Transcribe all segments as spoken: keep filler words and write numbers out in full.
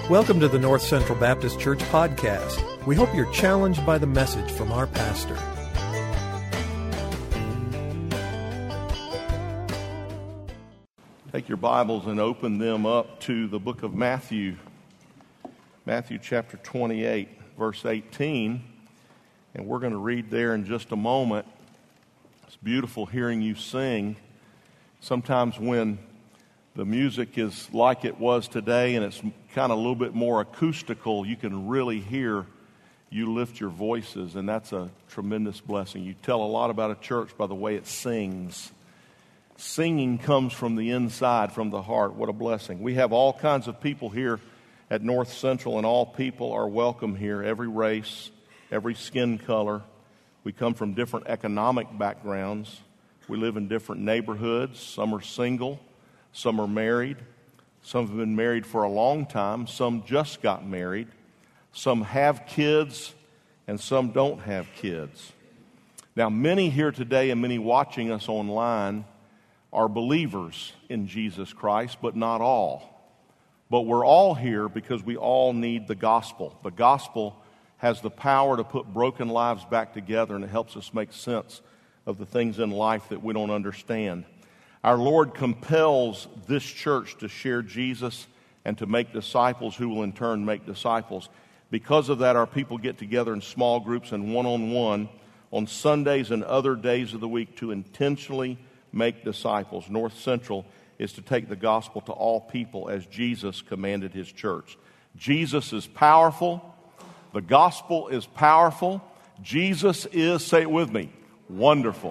Welcome to the North Central Baptist Church podcast. We hope you're challenged by the message from our pastor. Take your Bibles and open them up to the book of Matthew, Matthew chapter twenty-eight, verse eighteen, and we're going to read there in just a moment. It's beautiful hearing you sing. Sometimes when the music is like it was today and it's kind of a little bit more acoustical, you can really hear you lift your voices, and that's a tremendous blessing. You tell a lot about a church by the way it sings. Singing comes from the inside, from the heart. What a blessing. We have all kinds of people here at North Central, and all people are welcome here, every race, every skin color. We come from different economic backgrounds. We live in different neighborhoods. Some are single. Some are married. Some have been married for a long time. Some just got married. Some have kids, and some don't have kids. Now, many here today and many watching us online are believers in Jesus Christ, but not all. But we're all here because we all need the gospel. The gospel has the power to put broken lives back together, and it helps us make sense of the things in life that we don't understand. Our Lord compels this church to share Jesus and to make disciples who will in turn make disciples. Because of that, our people get together in small groups and one-on-one on Sundays and other days of the week to intentionally make disciples. North Central is to take the gospel to all people as Jesus commanded his church. Jesus is powerful. The gospel is powerful. Jesus is, say it with me, wonderful.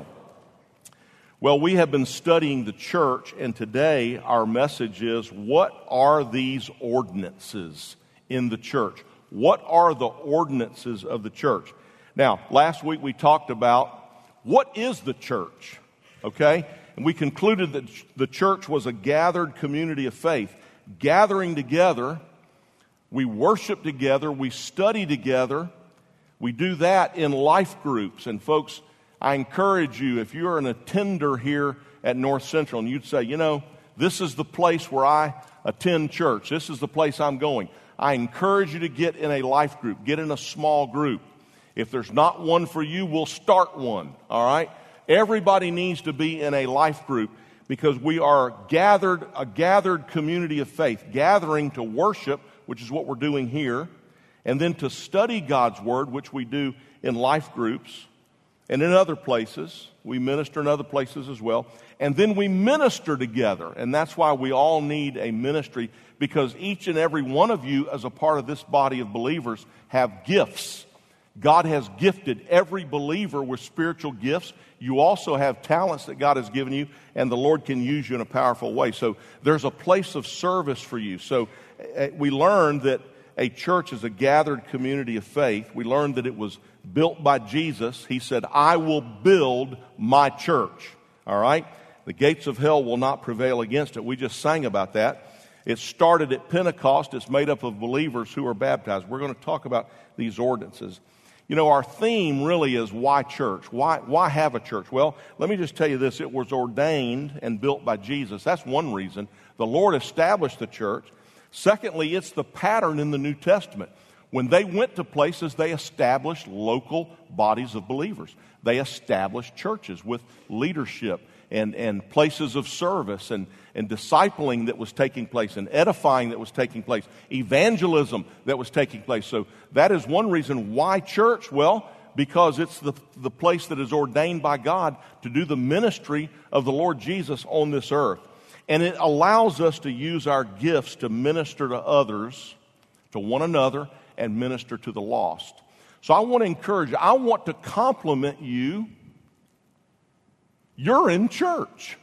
Well, we have been studying the church, and today our message is, what are these ordinances in the church? What are the ordinances of the church? Now, last week we talked about what is the church, okay? And we concluded that the church was a gathered community of faith. Gathering together, we worship together, we study together, we do that in life groups. And folks, I encourage you, if you're an attender here at North Central and you'd say, you know, this is the place where I attend church, this is the place I'm going, I encourage you to get in a life group, get in a small group. If there's not one for you, we'll start one, all right? Everybody needs to be in a life group because we are gathered, a gathered community of faith, gathering to worship, which is what we're doing here, and then to study God's Word, which we do in life groups. And in other places, we minister in other places as well. And then we minister together. And that's why we all need a ministry, because each and every one of you, as a part of this body of believers, have gifts. God has gifted every believer with spiritual gifts. You also have talents that God has given you, and the Lord can use you in a powerful way. So there's a place of service for you. So uh, we learned that a church is a gathered community of faith. We learned that it was built by Jesus. He said, I will build my church. All right? The gates of hell will not prevail against it. We just sang about that. It started at Pentecost. It's made up of believers who are baptized. We're going to talk about these ordinances. You know, our theme really is why church? Why, why have a church? Well, let me just tell you this. It was ordained and built by Jesus. That's one reason. The Lord established the church. Secondly, it's the pattern in the New Testament. When they went to places, they established local bodies of believers. They established churches with leadership and, and places of service and, and discipling that was taking place and edifying that was taking place, evangelism that was taking place. So that is one reason why church. Well, because it's the, the place that is ordained by God to do the ministry of the Lord Jesus on this earth. And it allows us to use our gifts to minister to others, to one another, and minister to the lost. So I want to encourage you. I want to compliment you. You're in church.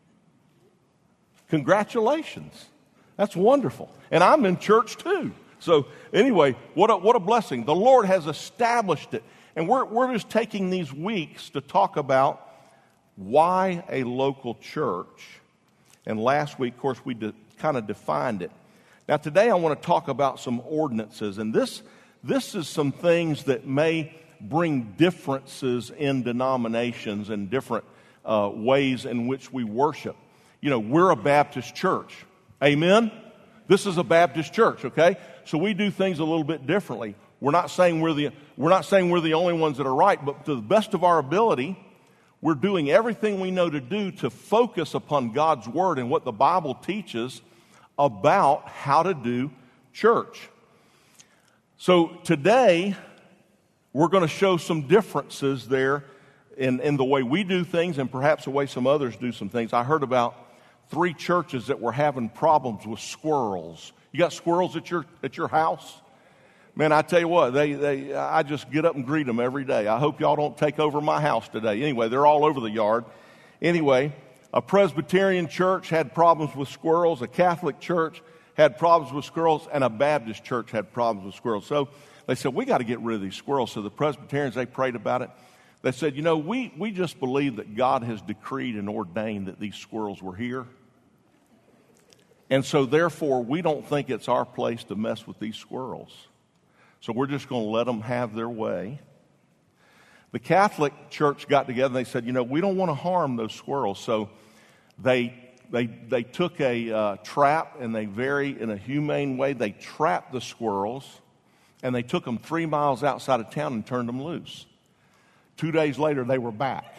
Congratulations. That's wonderful. And I'm in church too. So anyway, what a, what a blessing. The Lord has established it. And we're, we're just taking these weeks to talk about why a local church. And last week, of course, we de- kind of defined it. Now, today I want to talk about some ordinances. And this, this is some things that may bring differences in denominations and different uh, ways in which we worship. You know, we're a Baptist church. Amen? This is a Baptist church, okay? So we do things a little bit differently. We're not saying we're the we're not saying we're the only ones that are right, but to the best of our ability, we're doing everything we know to do to focus upon God's Word and what the Bible teaches about how to do church. So today, we're going to show some differences there in, in the way we do things and perhaps the way some others do some things. I heard about three churches that were having problems with squirrels. You got squirrels at your at your house? Man, I tell you what, they, they I just get up and greet them every day. I hope y'all don't take over my house today. Anyway, they're all over the yard. Anyway, a Presbyterian church had problems with squirrels. A Catholic church had problems with squirrels. And a Baptist church had problems with squirrels. So they said, we got to get rid of these squirrels. So the Presbyterians, they prayed about it. They said, you know, we, we just believe that God has decreed and ordained that these squirrels were here. And so therefore, we don't think it's our place to mess with these squirrels. So we're just going to let them have their way. The Catholic Church got together and they said, you know, we don't want to harm those squirrels. So they they they took a uh, trap and they very, in a humane way, they trapped the squirrels and they took them three miles outside of town and turned them loose. Two days later, they were back.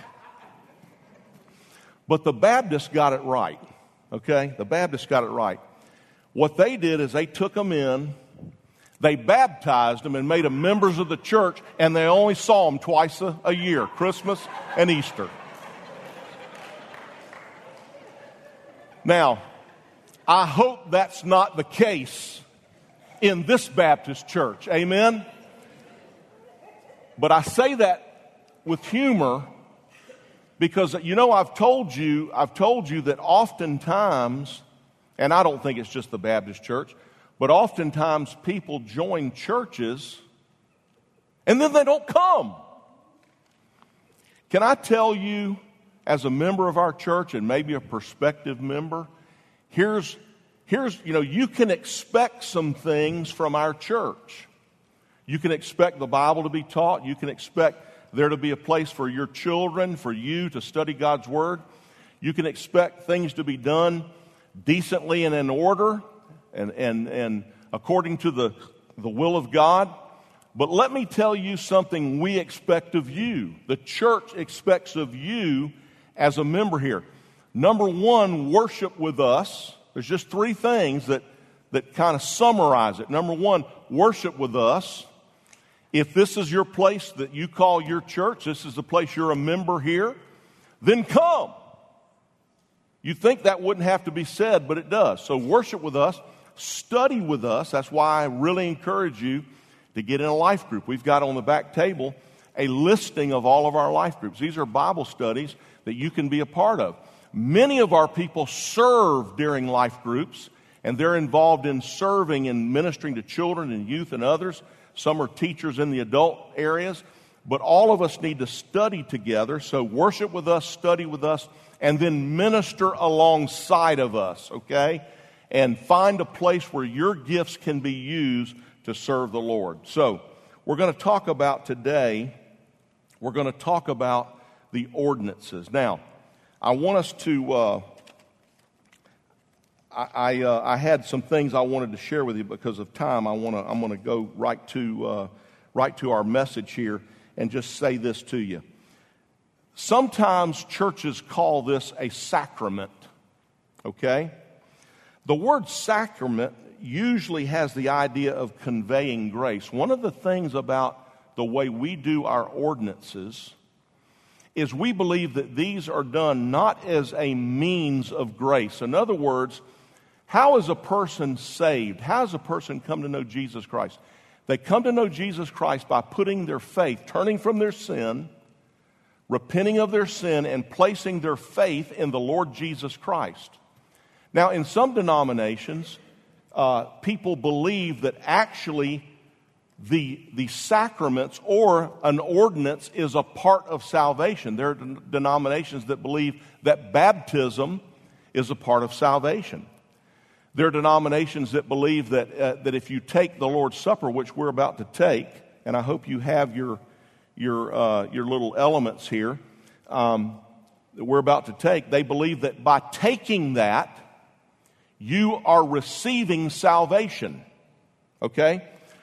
But the Baptists got it right, okay? The Baptists got it right. What they did is they took them in, they baptized them and made them members of the church, and they only saw them twice a, a year, Christmas and Easter. Now, I hope that's not the case in this Baptist church, amen? But I say that with humor because, you know, I've told you, I've told you that oftentimes, and I don't think it's just the Baptist church, but oftentimes people join churches and then they don't come. Can I tell you, as a member of our church and maybe a prospective member, here's, here's, you know, you can expect some things from our church. You can expect the Bible to be taught. You can expect there to be a place for your children, for you to study God's Word. You can expect things to be done decently and in order. And, and, and according to the, the will of God. But let me tell you something we expect of you. The church expects of you as a member here. Number one, worship with us. There's just three things that, that kind of summarize it. Number one, worship with us. If this is your place that you call your church, this is the place you're a member here, then come. You'd think that wouldn't have to be said, but it does. So worship with us. Study with us. That's why I really encourage you to get in a life group. We've got on the back table a listing of all of our life groups. These are Bible studies that you can be a part of. Many of our people serve during life groups, and they're involved in serving and ministering to children and youth and others. Some are teachers in the adult areas, but all of us need to study together. So worship with us, study with us, and then minister alongside of us, okay? And find a place where your gifts can be used to serve the Lord. So, we're going to talk about today, we're going to talk about the ordinances. Now, I want us to, uh, I, I, uh, I had some things I wanted to share with you because of time. I want to, I'm going to go right to, uh, right to our message here and just say this to you. Sometimes churches call this a sacrament, okay? The word sacrament usually has the idea of conveying grace. One of the things about the way we do our ordinances is we believe that these are done not as a means of grace. In other words, how is a person saved? How does a person come to know Jesus Christ? They come to know Jesus Christ by putting their faith, turning from their sin, repenting of their sin, and placing their faith in the Lord Jesus Christ. Now, in some denominations, uh, people believe that actually the, the sacraments or an ordinance is a part of salvation. There are denominations that believe that baptism is a part of salvation. There are denominations that believe that, uh, that if you take the Lord's Supper, which we're about to take, and I hope you have your, your, uh, your little elements here um, that we're about to take, they believe that by taking that, you are receiving salvation. Okay?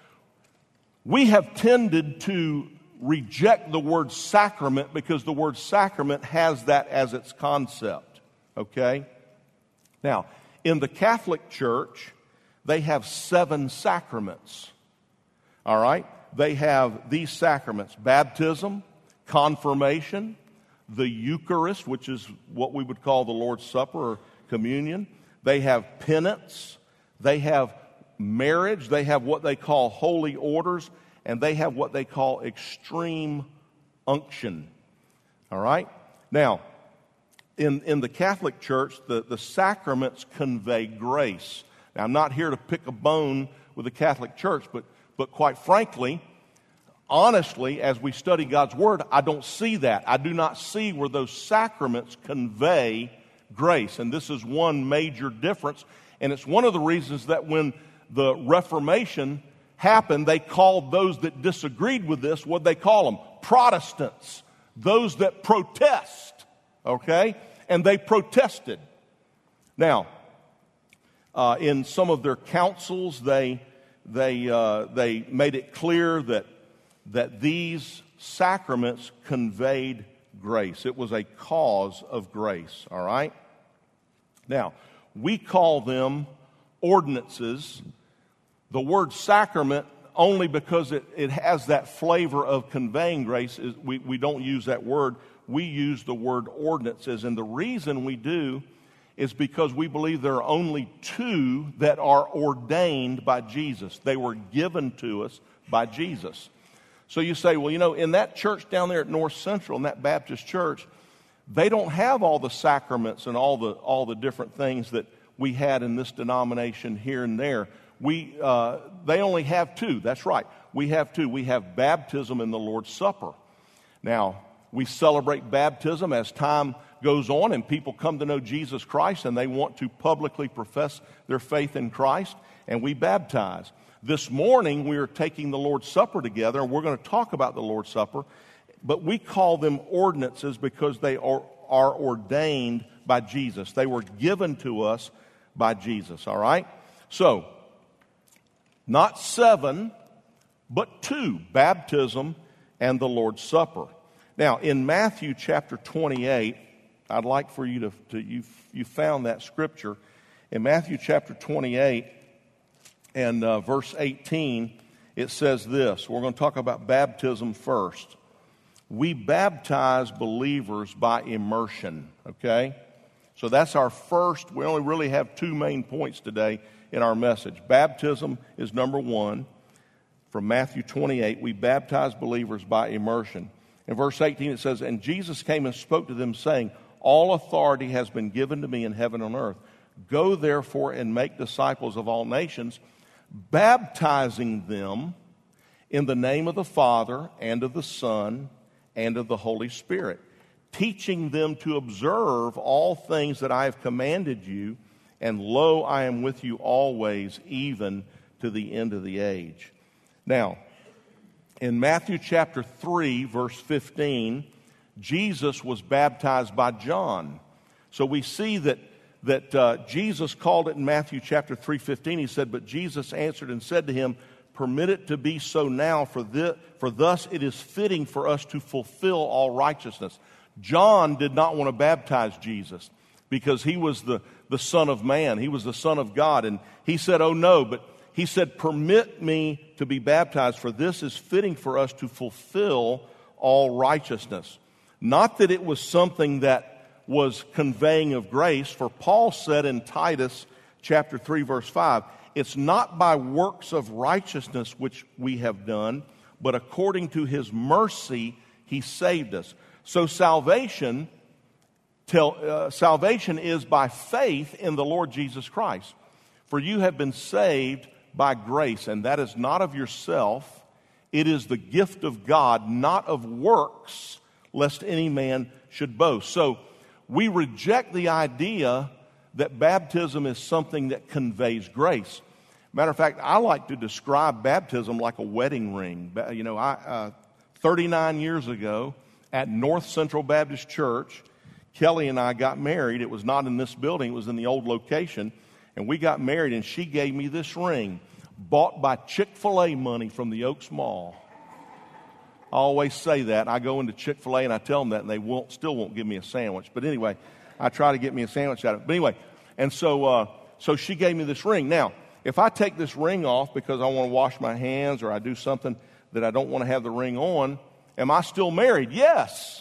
We have tended to reject the word sacrament because the word sacrament has that as its concept. Okay? Now, in the Catholic Church, they have seven sacraments. All right? They have these sacraments: baptism, confirmation, the Eucharist, which is what we would call the Lord's Supper or communion. They have penance. They have marriage. They have what they call holy orders. And they have what they call extreme unction. All right? Now, in, in the Catholic Church, the, the sacraments convey grace. Now, I'm not here to pick a bone with the Catholic Church, but, but quite frankly, honestly, as we study God's Word, I don't see that. I do not see where those sacraments convey grace. And this is one major difference. And it's one of the reasons that when the Reformation happened, they called those that disagreed with this, what they call them? Protestants. Those that protest. Okay? And they protested. Now, uh, in some of their councils, they they uh, they made it clear that that these sacraments conveyed grace. It was a cause of grace. All right? Now, we call them ordinances. The word sacrament, only because it, it has that flavor of conveying grace, is we, we don't use that word. We use the word ordinances. And the reason we do is because we believe there are only two that are ordained by Jesus. They were given to us by Jesus. So you say, well, you know, in that church down there at North Central, in that Baptist church, they don't have all the sacraments and all the all the different things that we had in this denomination here and there. We, uh, they only have two. That's right. We have two. We have baptism and the Lord's Supper. Now, we celebrate baptism as time goes on and people come to know Jesus Christ and they want to publicly profess their faith in Christ, and we baptize. This morning, we are taking the Lord's Supper together, and we're going to talk about the Lord's Supper, but we call them ordinances because they are, are ordained by Jesus. They were given to us by Jesus, all right? So, not seven, but two, baptism and the Lord's Supper. Now, in Matthew chapter twenty-eight, I'd like for you to, to you, you found that scripture. In Matthew chapter twenty-eight and uh, verse eighteen, it says this. We're going to talk about baptism first. We baptize believers by immersion, okay? So that's our first, we only really have two main points today in our message. Baptism is number one. From Matthew twenty-eight, we baptize believers by immersion. In verse eighteen, it says, and Jesus came and spoke to them, saying, all authority has been given to me in heaven and earth. Go therefore and make disciples of all nations, baptizing them in the name of the Father and of the Son and of the Holy Spirit, teaching them to observe all things that I have commanded you. And lo, I am with you always, even to the end of the age. Now, in Matthew chapter three, verse fifteen, Jesus was baptized by John. So we see that, that uh, Jesus called it in Matthew chapter three fifteen. He said, but Jesus answered and said to him, permit it to be so now, for, this, for thus it is fitting for us to fulfill all righteousness. John did not want to baptize Jesus because he was the, the Son of Man. He was the Son of God. And he said, oh no, but he said, permit me to be baptized, for this is fitting for us to fulfill all righteousness. Not that it was something that was conveying of grace, for Paul said in Titus chapter three, verse five, it's not by works of righteousness which we have done, but according to his mercy he saved us. So salvation Till, uh, salvation is by faith in the Lord Jesus Christ. For you have been saved by grace, and that is not of yourself. It is the gift of God, not of works, lest any man should boast. So we reject the idea that baptism is something that conveys grace. Matter of fact, I like to describe baptism like a wedding ring. You know, I uh, thirty-nine years ago at North Central Baptist Church, Kelly and I got married. It was not in this building. It was in the old location. And we got married, and she gave me this ring. bought by Chick-fil-A money from the Oaks Mall. I always say that. I go into Chick-fil-A and I tell them that, and they won't, still won't give me a sandwich. But anyway, I try to get me a sandwich out of it. But anyway, and so uh, so she gave me this ring. Now, if I take this ring off because I want to wash my hands or I do something that I don't want to have the ring on, am I still married? Yes.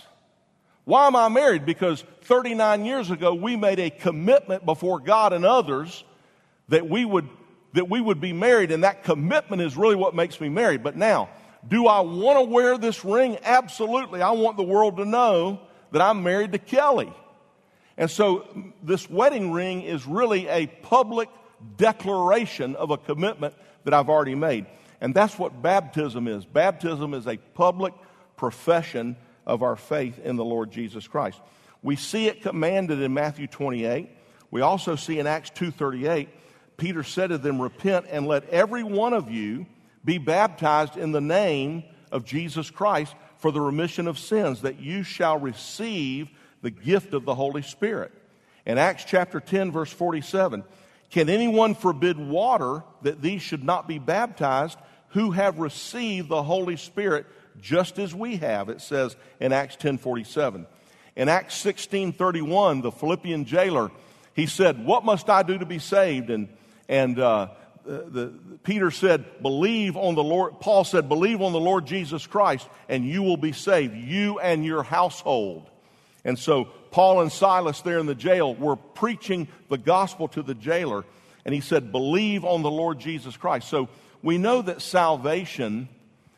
Why am I married? Because thirty-nine years ago, we made a commitment before God and others that we would that we would be married, and that commitment is really what makes me married. But now, do I want to wear this ring? Absolutely. I want the world to know that I'm married to Kelly. And so this wedding ring is really a public declaration of a commitment that I've already made. And that's what baptism is. Baptism is a public profession of our faith in the Lord Jesus Christ. We see it commanded in Matthew twenty-eight. We also see in Acts two thirty-eight, Peter said to them, repent and let every one of you be baptized in the name of Jesus Christ for the remission of sins, that you shall receive the gift of the Holy Spirit. In Acts chapter ten, verse forty-seven, can anyone forbid water that these should not be baptized who have received the Holy Spirit just as we have? It says in Acts ten forty-seven. In Acts sixteen thirty-one, the Philippian jailer, he said, what must I do to be saved? And and uh, the, the, Peter said, believe on the Lord. Paul said, believe on the Lord Jesus Christ and you will be saved, you and your household. And so Paul and Silas there in the jail were preaching the gospel to the jailer. And he said, believe on the Lord Jesus Christ. So we know that salvation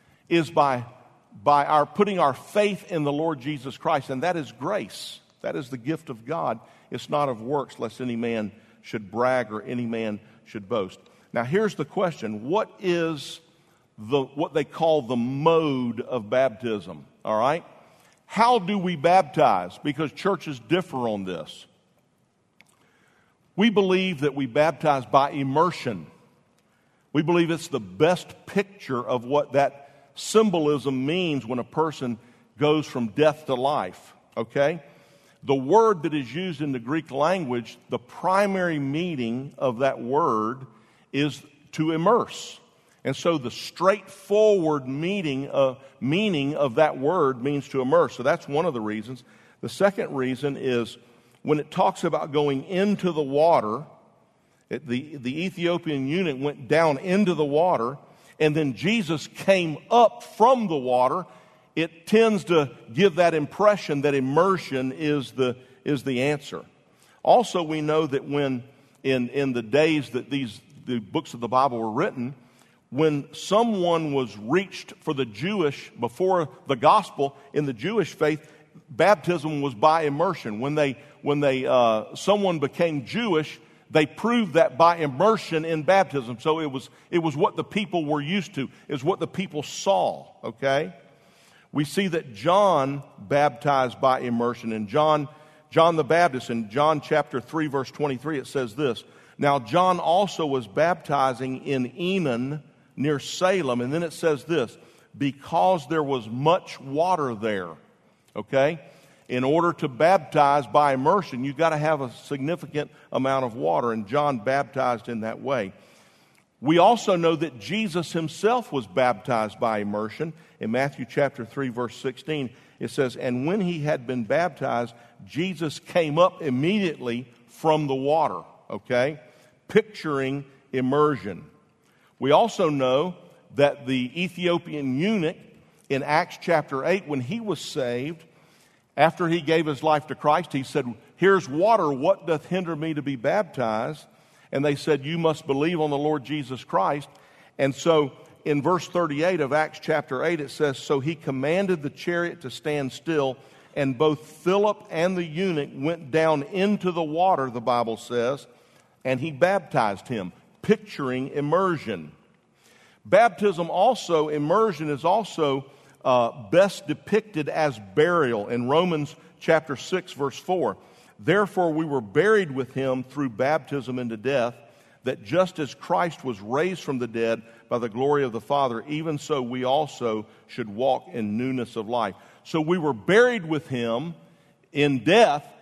is by, by our putting our faith in the Lord Jesus Christ. And that is grace. That is the gift of God. It's not of works, lest any man should brag or any man should boast. Now here's the question. What is the what they call the mode of baptism? All right? How do we baptize? Because churches differ on this. We believe that we baptize by immersion. We believe it's the best picture of what that symbolism means when a person goes from death to life. Okay? The word that is used in the Greek language, the primary meaning of that word is to immerse. And so the straightforward meaning of, meaning of that word means to immerse. So that's one of the reasons. The second reason is when it talks about going into the water, it, the, the Ethiopian eunuch went down into the water, and then Jesus came up from the water. It tends to give that impression that immersion is the, is the answer. Also, we know that when in, in the days that these the books of the Bible were written, when someone was reached for the Jewish, before the gospel in the Jewish faith, baptism was by immersion. When they, when they, uh, someone became Jewish, they proved that by immersion in baptism. So it was, it was what the people were used to. It was what the people saw, okay? We see that John baptized by immersion. In John, John the Baptist, in John chapter three, verse twenty-three, it says this, now John also was baptizing in Enon near Salem. And then it says this, because there was much water there. Okay? In order to baptize by immersion, you've got to have a significant amount of water. And John baptized in that way. We also know that Jesus himself was baptized by immersion. In Matthew chapter three, verse sixteen, it says, and when he had been baptized, Jesus came up immediately from the water. Okay? Picturing immersion. We also know that the Ethiopian eunuch in Acts chapter eight, when he was saved, after he gave his life to Christ, he said, here's water, what doth hinder me to be baptized? And they said, you must believe on the Lord Jesus Christ. And so in verse thirty-eight of Acts chapter eight, it says, so he commanded the chariot to stand still, and both Philip and the eunuch went down into the water, the Bible says, and he baptized him, picturing immersion. Baptism also, immersion is also uh, best depicted as burial in Romans chapter six, verse four. Therefore we were buried with him through baptism into death, that just as Christ was raised from the dead by the glory of the Father, even so we also should walk in newness of life. So we were buried with him in death,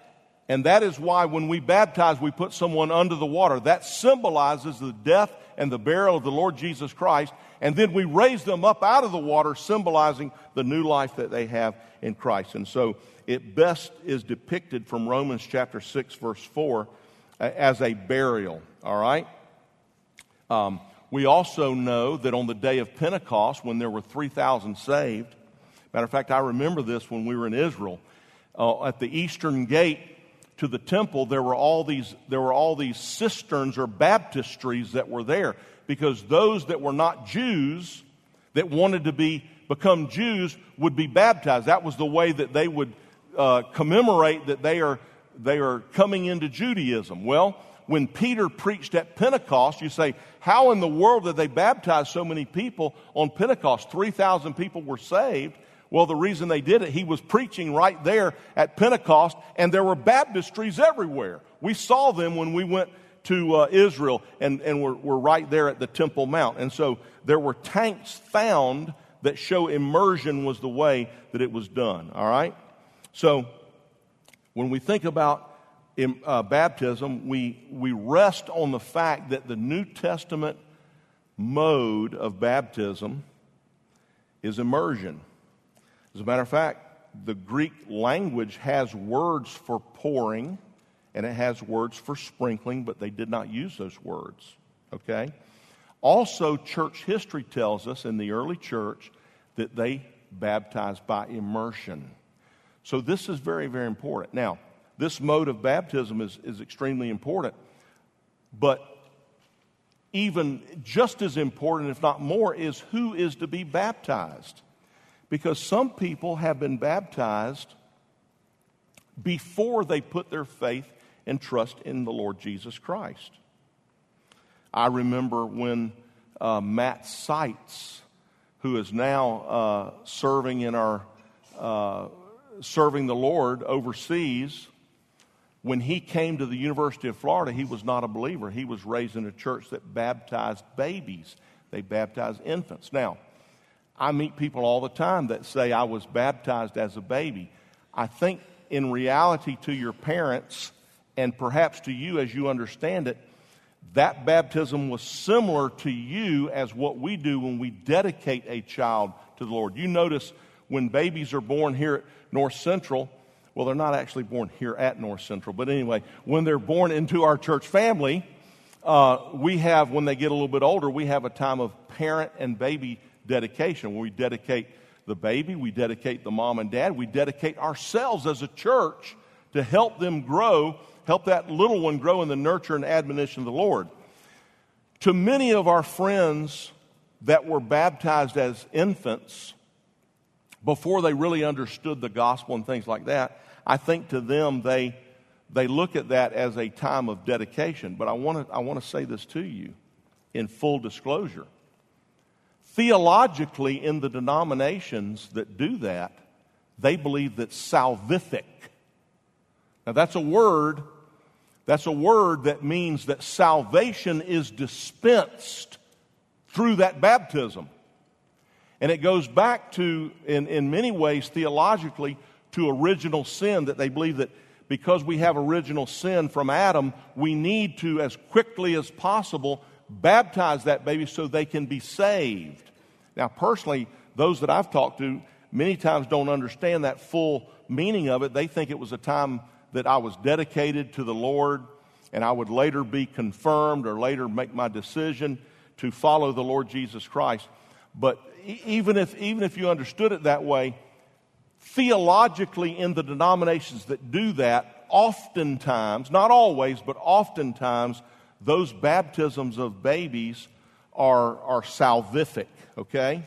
And that is why when we baptize, we put someone under the water. That symbolizes the death and the burial of the Lord Jesus Christ. And then we raise them up out of the water, symbolizing the new life that they have in Christ. And so it best is depicted from Romans chapter six, verse four, as a burial. All right? Um, we also know that on the day of Pentecost, when there were three thousand saved, matter of fact, I remember this when we were in Israel. Uh, at the eastern gate to the temple, there were all these there were all these cisterns or baptistries that were there, because those that were not Jews that wanted to be become Jews would be baptized. That was the way that they would uh, commemorate that they are they are coming into Judaism. Well, when Peter preached at Pentecost, you say, how in the world did they baptize so many people on Pentecost? three thousand people were saved. Well, the reason they did it, he was preaching right there at Pentecost, and there were baptistries everywhere. We saw them when we went to uh, Israel, and, and we're, we're right there at the Temple Mount. And so there were tanks found that show immersion was the way that it was done, all right? So when we think about in, uh, baptism, we, we rest on the fact that the New Testament mode of baptism is immersion. As a matter of fact, the Greek language has words for pouring and it has words for sprinkling, but they did not use those words, okay? Also, church history tells us in the early church that they baptized by immersion. So this is very, very important. Now, this mode of baptism is, is extremely important, but even just as important, if not more, is who is to be baptized. Because some people have been baptized before they put their faith and trust in the Lord Jesus Christ. I remember when uh, Matt Seitz, who is now uh, serving in our uh, serving the Lord overseas, when he came to the University of Florida, he was not a believer. He was raised in a church that baptized babies. They baptized infants. Now, I meet people all the time that say, I was baptized as a baby. I think in reality to your parents, and perhaps to you as you understand it, that baptism was similar to you as what we do when we dedicate a child to the Lord. You notice when babies are born here at North Central, well, they're not actually born here at North Central, but anyway, when they're born into our church family, uh, we have, when they get a little bit older, we have a time of parent and baby dedication, where we dedicate the baby, we dedicate the mom and dad, we dedicate ourselves as a church to help them grow, help that little one grow in the nurture and admonition of the Lord. To many of our friends that were baptized as infants, before they really understood the gospel and things like that, I think to them they they look at that as a time of dedication. But I want to I want to say this to you in full disclosure. Theologically, in the denominations that do that, they believe that salvific. Now that's a word, that's a word that means that salvation is dispensed through that baptism. And it goes back to, in, in many ways, theologically, to original sin, that they believe that because we have original sin from Adam, we need to, as quickly as possible, baptize that baby so they can be saved. Now, personally, those that I've talked to many times don't understand that full meaning of it. They think it was a time that I was dedicated to the Lord and I would later be confirmed or later make my decision to follow the Lord Jesus Christ. But even if even if you understood it that way, theologically in the denominations that do that, oftentimes, not always, but oftentimes, those baptisms of babies are, are salvific, okay?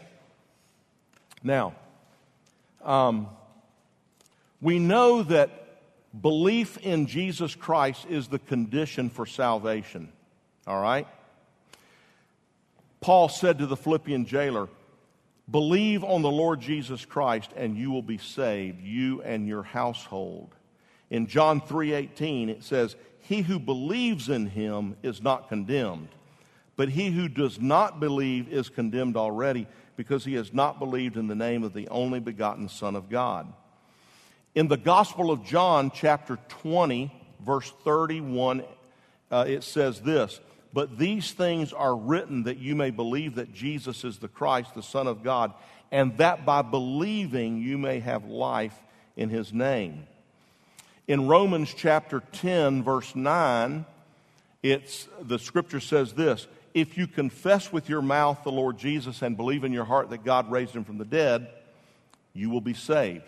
Now, um, we know that belief in Jesus Christ is the condition for salvation, all right? Paul said to the Philippian jailer, believe on the Lord Jesus Christ and you will be saved, you and your household. In John three eighteen, it says, he who believes in him is not condemned, but he who does not believe is condemned already because he has not believed in the name of the only begotten Son of God. In the Gospel of John, chapter twenty, verse thirty-one, uh, it says this, "But these things are written that you may believe that Jesus is the Christ, the Son of God, and that by believing you may have life in his name." In Romans chapter ten, verse nine, it's, the scripture says this, "If you confess with your mouth the Lord Jesus and believe in your heart that God raised him from the dead, you will be saved."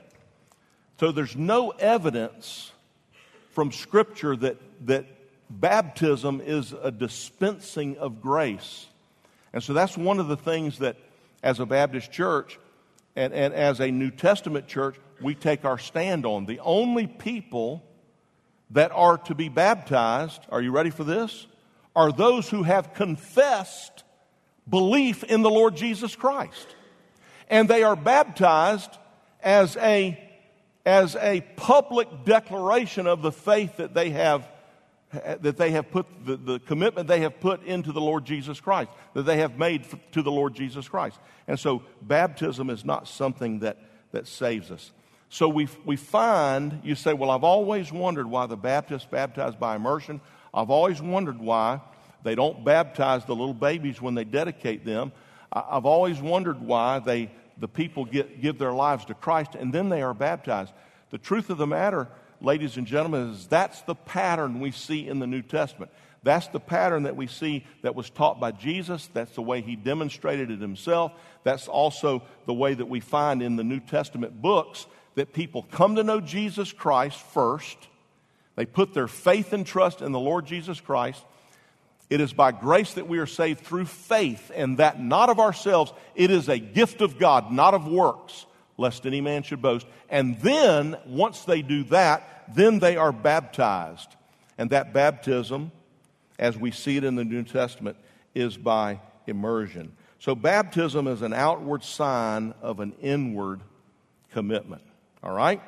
So there's no evidence from Scripture that, that baptism is a dispensing of grace. And so that's one of the things that as a Baptist church and, and as a New Testament church, we take our stand on. The only people that are to be baptized, are you ready for this? Are those who have confessed belief in the Lord Jesus Christ. And they are baptized as a as a public declaration of the faith that they have that they have put, the, the commitment they have put into the Lord Jesus Christ, that they have made to the Lord Jesus Christ. And so baptism is not something that, that saves us. So we we find, you say, well, I've always wondered why the Baptists baptize by immersion. I've always wondered why they don't baptize the little babies when they dedicate them. I've always wondered why they the people get, give their lives to Christ and then they are baptized. The truth of the matter, ladies and gentlemen, is that's the pattern we see in the New Testament. That's the pattern that we see that was taught by Jesus. That's the way he demonstrated it himself. That's also the way that we find in the New Testament books that people come to know Jesus Christ first. They put their faith and trust in the Lord Jesus Christ. It is by grace that we are saved through faith, and that not of ourselves. It is a gift of God, not of works, lest any man should boast. And then, once they do that, then they are baptized. And that baptism, as we see it in the New Testament, is by immersion. So baptism is an outward sign of an inward commitment. All right?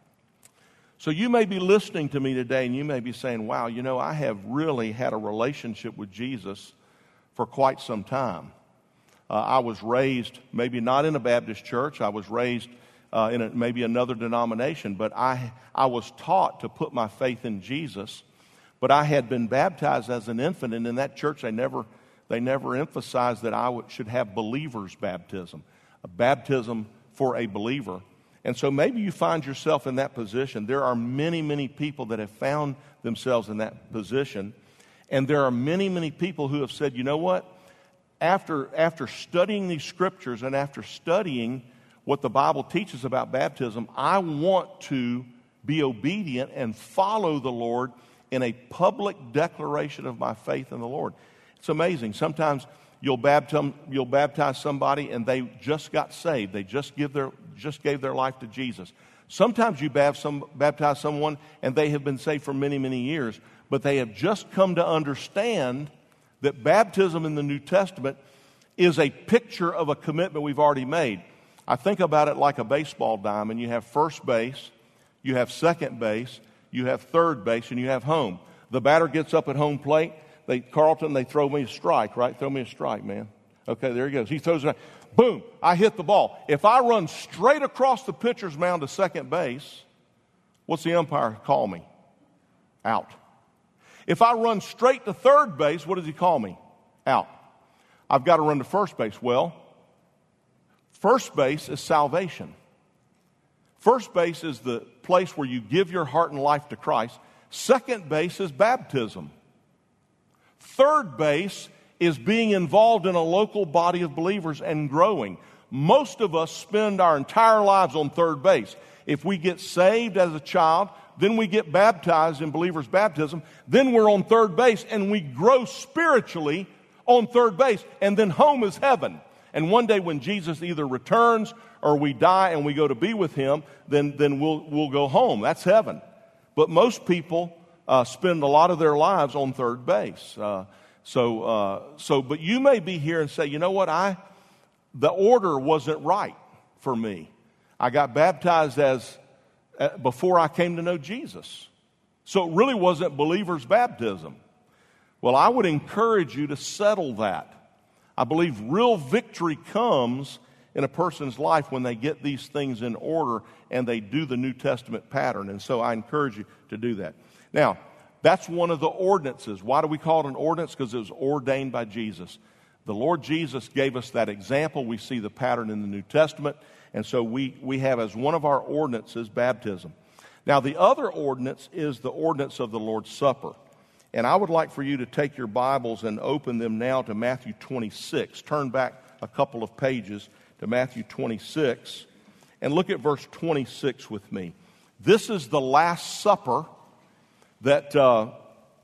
So you may be listening to me today and you may be saying, wow, you know, I have really had a relationship with Jesus for quite some time. Uh, I was raised maybe not in a Baptist church. I was raised uh, in a, maybe another denomination, but I, I was taught to put my faith in Jesus. But I had been baptized as an infant, and in that church they never, they never emphasized that I would, should have believer's baptism, a baptism for a believer. And so maybe you find yourself in that position. There are many, many people that have found themselves in that position. And there are many, many people who have said, you know what? After, after studying these scriptures and after studying what the Bible teaches about baptism, I want to be obedient and follow the Lord in a public declaration of my faith in the Lord. It's amazing. Sometimes you'll baptize, you'll baptize somebody and they just got saved. They just give their just gave their life to Jesus. Sometimes you baptize someone and they have been saved for many, many years, but they have just come to understand that baptism in the New Testament is a picture of a commitment we've already made. I think about it like a baseball diamond. You have first base, you have second base, you have third base, and you have home. The batter gets up at home plate. They, Carlton, they throw me a strike, right? Throw me a strike, man. Okay, there he goes. He throws it. Boom, I hit the ball. If I run straight across the pitcher's mound to second base, what's the umpire call me? Out. If I run straight to third base, what does he call me? Out. I've got to run to first base. Well, first base is salvation. First base is the place where you give your heart and life to Christ. Second base is baptism. Third base is being involved in a local body of believers and growing. Most of us spend our entire lives on third base. If we get saved as a child, then we get baptized in believer's baptism, then we're on third base and we grow spiritually on third base, and then home is heaven. And one day when Jesus either returns or we die and we go to be with him, then, then we'll, we'll go home. That's heaven. But most people uh, spend a lot of their lives on third base. Uh, So, uh, so, but you may be here and say, you know what, I, the order wasn't right for me. I got baptized as, uh, before I came to know Jesus. So it really wasn't believer's baptism. Well, I would encourage you to settle that. I believe real victory comes in a person's life when they get these things in order and they do the New Testament pattern. And so I encourage you to do that. Now, that's one of the ordinances. Why do we call it an ordinance? Because it was ordained by Jesus. The Lord Jesus gave us that example. We see the pattern in the New Testament. And so we, we have as one of our ordinances baptism. Now, the other ordinance is the ordinance of the Lord's Supper. And I would like for you to take your Bibles and open them now to Matthew twenty-six. Turn back a couple of pages to Matthew twenty-six and look at verse twenty-six with me. This is the Last Supper that, uh,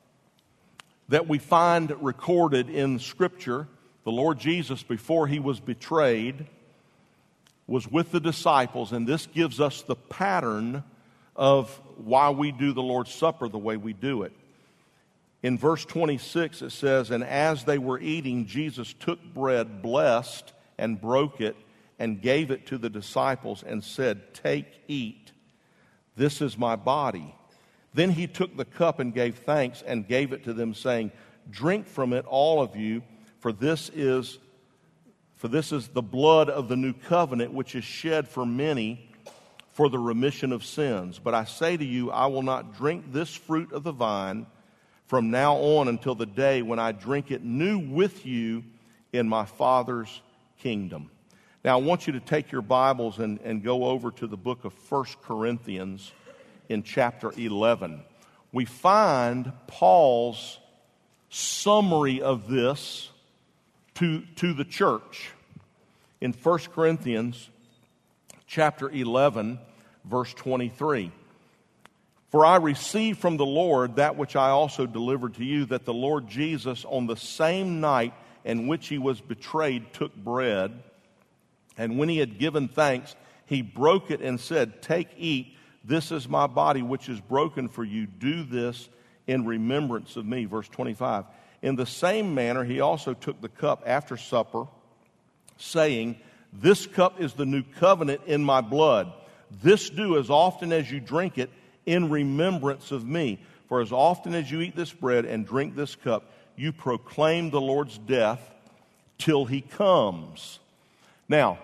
that we find recorded in Scripture. The Lord Jesus, before he was betrayed, was with the disciples, and this gives us the pattern of why we do the Lord's Supper the way we do it. In verse twenty-six it says, "And as they were eating, Jesus took bread, blessed, and broke it, and gave it to the disciples, and said, 'Take, eat, this is my body.' Then he took the cup and gave thanks, and gave it to them, saying, 'Drink from it, all of you, for this is for this is the blood of the new covenant, which is shed for many for the remission of sins. But I say to you, I will not drink this fruit of the vine from now on until the day when I drink it new with you in my Father's kingdom.'" Now, I want you to take your Bibles and, and go over to the book of First Corinthians in chapter eleven. We find Paul's summary of this to, to the church in First Corinthians chapter eleven, verse twenty-three. "For I received from the Lord that which I also delivered to you, that the Lord Jesus, on the same night in which he was betrayed, took bread, and when he had given thanks, he broke it and said, 'Take, eat, this is my body, which is broken for you. Do this in remembrance of me.'" Verse twenty-five. "In the same manner he also took the cup after supper, saying, 'This cup is the new covenant in my blood. This do as often as you drink it in remembrance of me. For as often as you eat this bread and drink this cup, you proclaim the Lord's death till he comes.'" Now,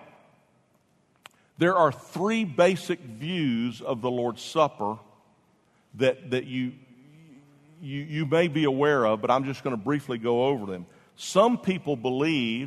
there are three basic views of the Lord's Supper that, that you, you, you may be aware of, but I'm just going to briefly go over them. Some people believe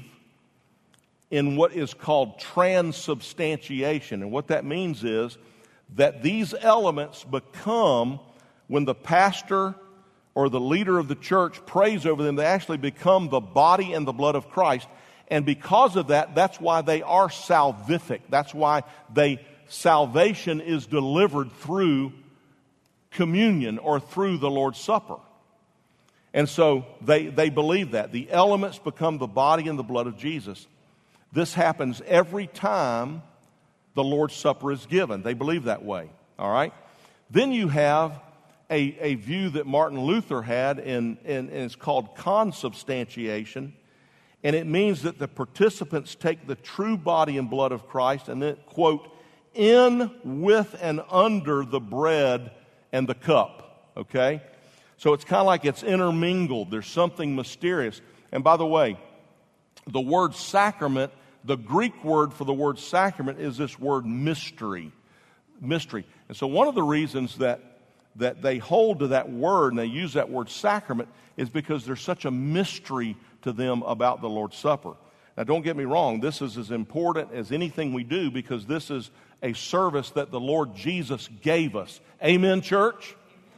in what is called transubstantiation. And what that means is that these elements become, when the pastor or the leader of the church prays over them, they actually become the body and the blood of Christ. And because of that, that's why they are salvific. That's why they salvation is delivered through communion or through the Lord's Supper. And so they, they believe that. The elements become the body and the blood of Jesus. This happens every time the Lord's Supper is given. They believe that way. All right? Then you have a, a view that Martin Luther had, in, in, and it's called consubstantiation. And it means that the participants take the true body and blood of Christ and then, quote, "in, with, and under the bread and the cup." Okay? So it's kind of like it's intermingled. There's something mysterious. And by the way, the word sacrament, the Greek word for the word sacrament is this word mystery. Mystery. And so one of the reasons that, that they hold to that word and they use that word sacrament is because there's such a mystery to them about the Lord's Supper. Now, don't get me wrong. This is as important as anything we do because this is a service that the Lord Jesus gave us. Amen, church?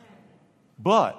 But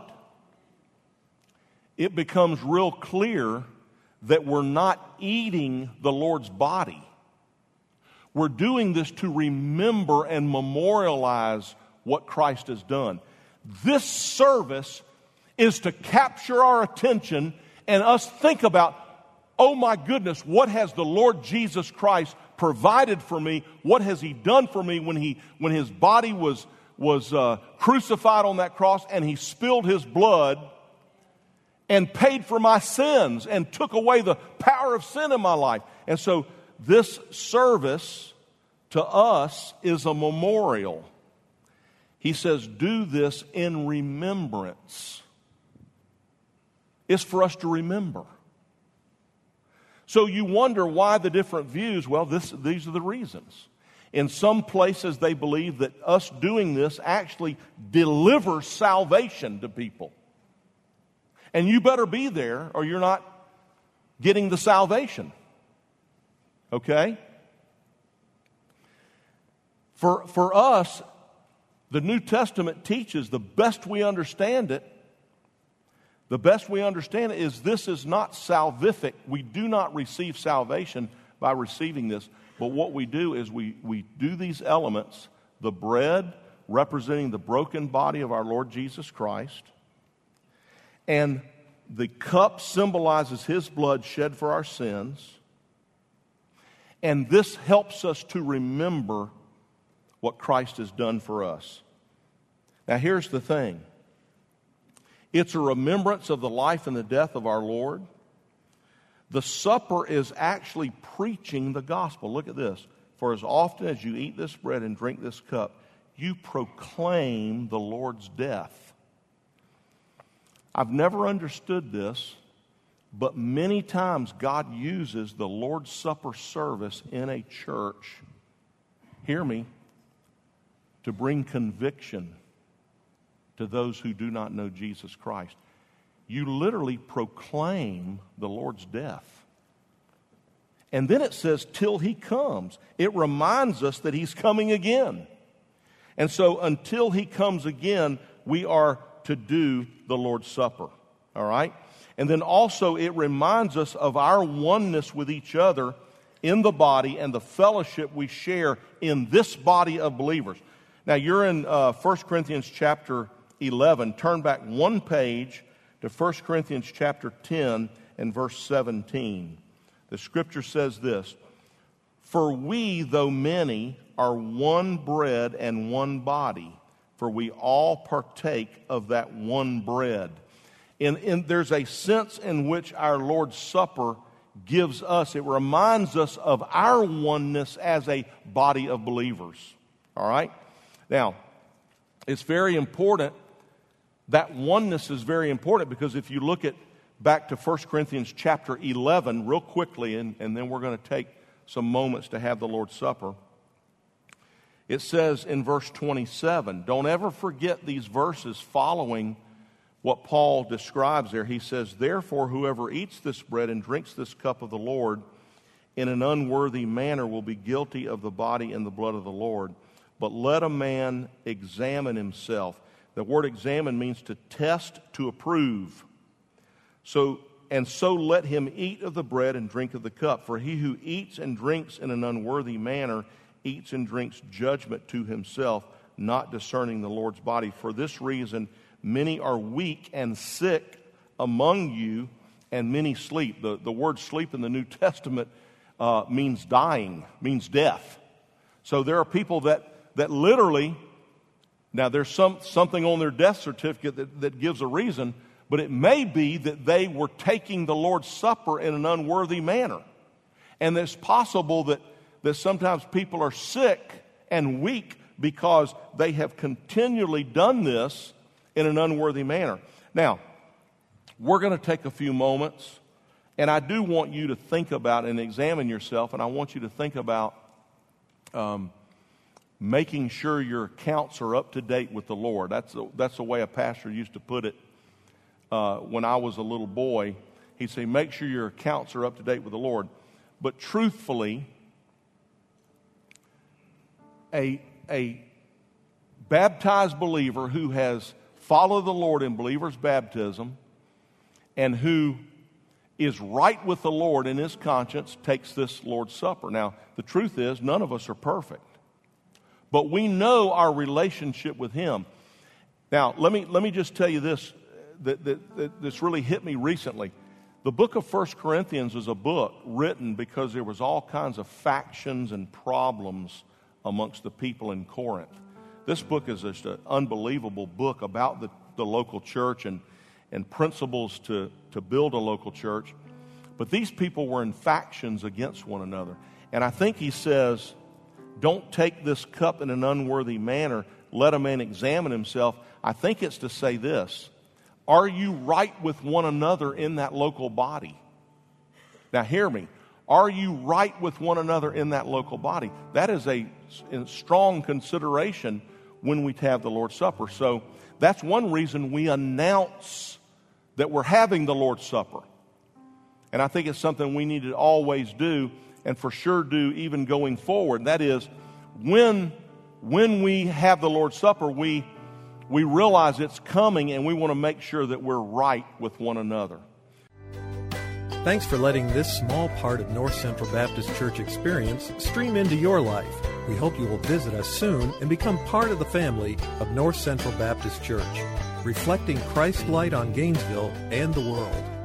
it becomes real clear that we're not eating the Lord's body. We're doing this to remember and memorialize what Christ has done. This service is to capture our attention and us think about, oh my goodness, what has the Lord Jesus Christ provided for me? What has he done for me when he when his body was, was uh, crucified on that cross and he spilled his blood and paid for my sins and took away the power of sin in my life. And so this service to us is a memorial. He says, do this in remembrance. It's for us to remember. So you wonder why the different views. Well, this, these are the reasons. In some places, they believe that us doing this actually delivers salvation to people. And you better be there or you're not getting the salvation. Okay? For, for us, the New Testament teaches, the best we understand it, the best we understand it is this is not salvific. We do not receive salvation by receiving this. But what we do is we, we do these elements, the bread representing the broken body of our Lord Jesus Christ, and the cup symbolizes His blood shed for our sins, and this helps us to remember what Christ has done for us. Now here's the thing. It's a remembrance of the life and the death of our Lord. The supper is actually preaching the gospel. Look at this. For as often as you eat this bread and drink this cup, you proclaim the Lord's death. I've never understood this, but many times God uses the Lord's Supper service in a church, hear me, to bring conviction to those who do not know Jesus Christ. You literally proclaim the Lord's death. And then it says, till He comes. It reminds us that He's coming again. And so until He comes again, we are to do the Lord's Supper. All right? And then also it reminds us of our oneness with each other in the body and the fellowship we share in this body of believers. Now you're in uh, First Corinthians chapter eleven. Turn back one page to First Corinthians chapter ten and verse seventeen. The scripture says this, for we, though many, are one bread and one body, for we all partake of that one bread. And, and there's a sense in which our Lord's Supper gives us, it reminds us of our oneness as a body of believers. All right? Now, it's very important. That oneness is very important because if you look at back to First Corinthians chapter eleven real quickly, and, and then we're going to take some moments to have the Lord's Supper. It says in verse twenty-seven, don't ever forget these verses following what Paul describes there. He says, therefore, whoever eats this bread and drinks this cup of the Lord in an unworthy manner will be guilty of the body and the blood of the Lord. But let a man examine himself. The word examine means to test, to approve. So, and so let him eat of the bread and drink of the cup. For he who eats and drinks in an unworthy manner eats and drinks judgment to himself, not discerning the Lord's body. For this reason, many are weak and sick among you, and many sleep. The, the word sleep in the New Testament uh, means dying, means death. So there are people that, that literally, now there's some something on their death certificate that, that gives a reason, but it may be that they were taking the Lord's Supper in an unworthy manner. And it's possible that, that sometimes people are sick and weak because they have continually done this in an unworthy manner. Now, we're going to take a few moments, and I do want you to think about and examine yourself, and I want you to think about um, making sure your accounts are up to date with the Lord. That's the, that's the way a pastor used to put it uh, when I was a little boy. He'd say, make sure your accounts are up to date with the Lord. But truthfully, a, a baptized believer who has followed the Lord in believer's baptism and who is right with the Lord in his conscience takes this Lord's Supper. Now, the truth is, none of us are perfect. But we know our relationship with Him. Now, let me let me just tell you this that, that, that that's really hit me recently. The book of First Corinthians is a book written because there was all kinds of factions and problems amongst the people in Corinth. This book is just an unbelievable book about the, the local church and, and principles to, to build a local church. But these people were in factions against one another. And I think he says, don't take this cup in an unworthy manner. Let a man examine himself. I think it's to say this. Are you right with one another in that local body? Now hear me. Are you right with one another in that local body? That is a strong consideration when we have the Lord's Supper. So that's one reason we announce that we're having the Lord's Supper. And I think it's something we need to always do, and for sure do even going forward. That is, when, when we have the Lord's Supper, we, we realize it's coming, and we want to make sure that we're right with one another. Thanks for letting this small part of North Central Baptist Church experience stream into your life. We hope you will visit us soon and become part of the family of North Central Baptist Church, reflecting Christ's light on Gainesville and the world.